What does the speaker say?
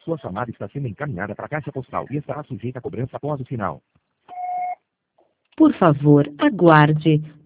Sua chamada está sendo encaminhada para a caixa postal e estará sujeita a cobrança após o sinal. Por favor, aguarde.